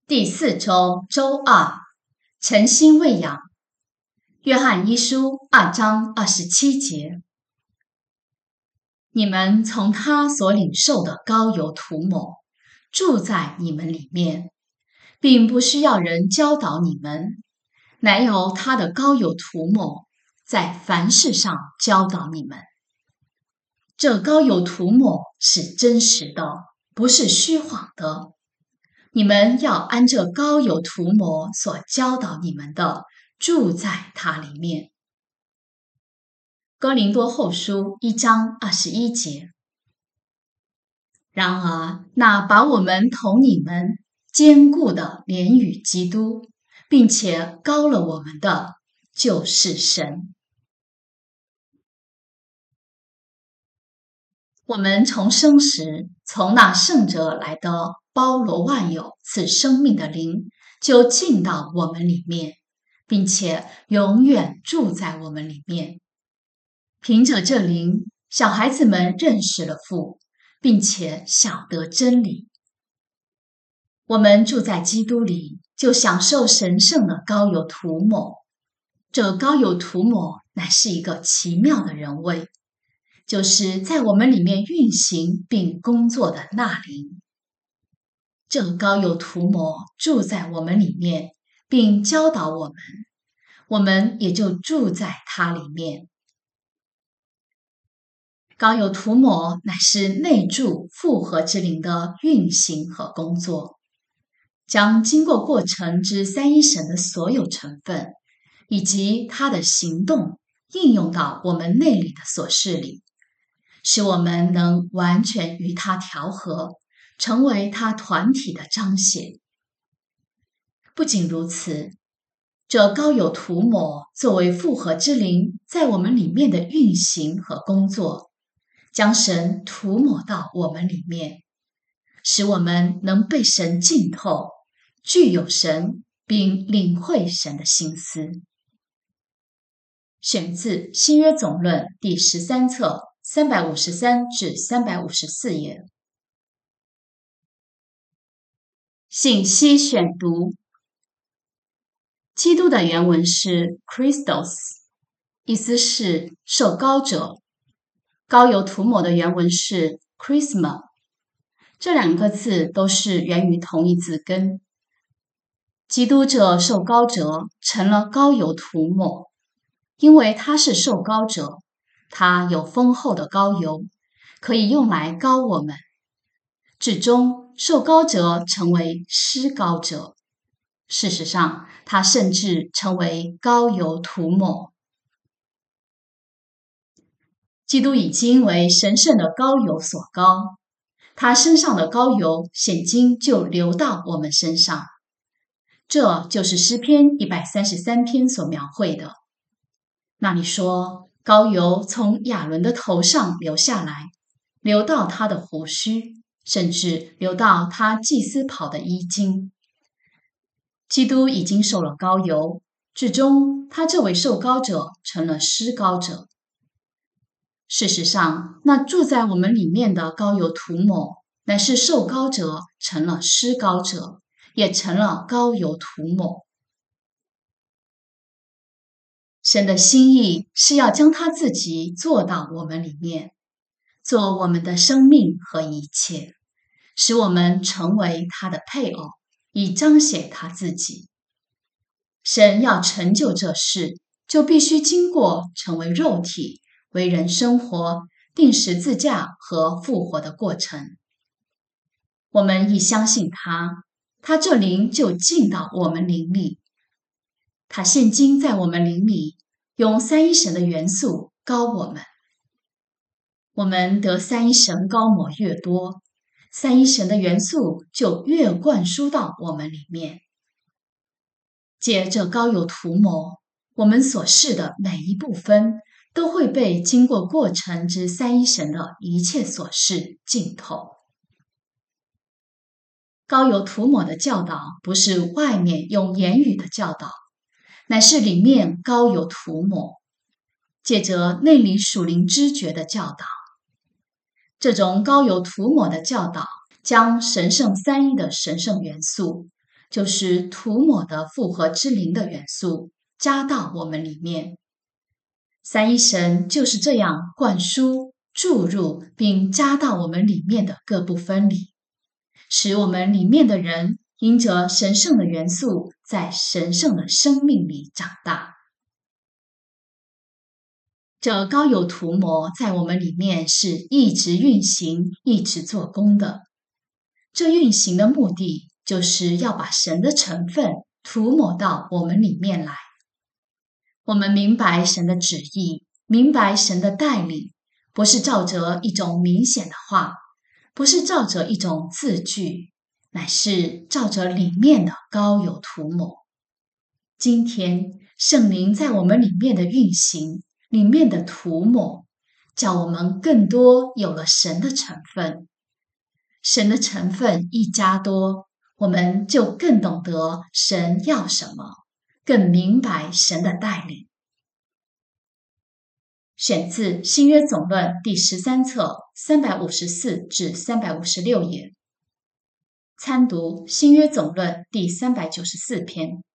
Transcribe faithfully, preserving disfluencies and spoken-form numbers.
第四周周二，诚心喂养。约翰一书二章二十七节，你们从他所领受的膏油涂抹，住在你们里面，并不需要人教导你们，乃有他的膏油涂抹，在凡事上教导你们。这膏油涂抹是真实的，不是虚谎的。你们要按这膏油涂抹所教导你们的，住在它里面。哥林多后书一章二十一节。然而，那把我们同你们坚固的连与基督，并且膏了我们的，就是神。我们重生时，从那圣者来的包罗万有赐生命的灵，就进到我们里面，并且永远住在我们里面。凭着这灵，小孩子们认识了父，并且晓得真理。我们住在基督里，就享受神圣的膏油涂抹。这膏油涂抹乃是一个奇妙的人位，就是在我们里面运行并工作的那灵。这膏油涂抹住在我们里面，并教导我们，我们也就住在它里面。膏油涂抹乃是内住复合之灵的运行和工作，将经过过程之三一神的所有成分，以及它的行动应用到我们内里的琐事里，使我们能完全与它调和，成为它团体的彰显。不仅如此，这膏油涂抹作为复合之灵在我们里面的运行和工作，将神涂抹到我们里面，使我们能被神浸透，具有神，并领会神的心思。选自新约总论第十三册三百五十三至三百五十四页。信息选读。基督的原文是 Christos， 意思是受膏者。膏油涂抹的原文是 Chrisma， 这两个字都是源于同一字根。基督这受膏者成了膏油涂抹，因为他是受膏者，他有丰厚的膏油，可以用来膏我们。至终，受膏者成为施膏者。事实上，他甚至成为膏油涂抹。基督已经为神圣的膏油所膏，他身上的膏油现今就流到我们身上。这就是诗篇一百三十三篇所描绘的。那里说，膏油从亚伦的头上流下来，流到他的胡须，甚至流到他祭司袍的衣襟。基督已经受了膏油，至终他这位受膏者成了施膏者。事实上，那住在我们里面的膏油涂抹，乃是受膏者成了施膏者，也成了膏油涂抹。神的心意是要将他自己做到我们里面，做我们的生命和一切，使我们成为他的配偶，以彰显他自己。神要成就这事，就必须经过成为肉体、为人生活、定十字架和复活的过程。我们一相信他，他这灵就进到我们灵里。他现今在我们灵里，用三一神的元素膏我们。我们得三一神膏抹越多，三一神的元素就越灌输到我们里面。借着膏油涂抹，我们所示的每一部分都会被经过过程之三一神的一切所示浸透。膏油涂抹的教导不是外面用言语的教导，乃是里面膏油涂抹，借着内里属灵知觉的教导。这种膏油涂抹的教导，将神圣三一的神圣元素就是涂抹的复合之灵的元素加到我们里面。三一神就是这样灌输、注入并加到我们里面的各部分里，使我们里面的人因着神圣的元素，在神圣的生命里长大。这膏油涂抹在我们里面是一直运行、一直做工的。这运行的目的就是要把神的成分涂抹到我们里面来。我们明白神的旨意，明白神的带领，不是照着一种明显的话，不是照着一种字句，乃是照着里面的膏油涂抹。今天圣灵在我们里面的运行，里面的涂抹，叫我们更多有了神的成分。神的成分一加多，我们就更懂得神要什么，更明白神的带领。选自新约总论第十三册三百五十四至三百五十六页，参读新约总论第三百九十四篇。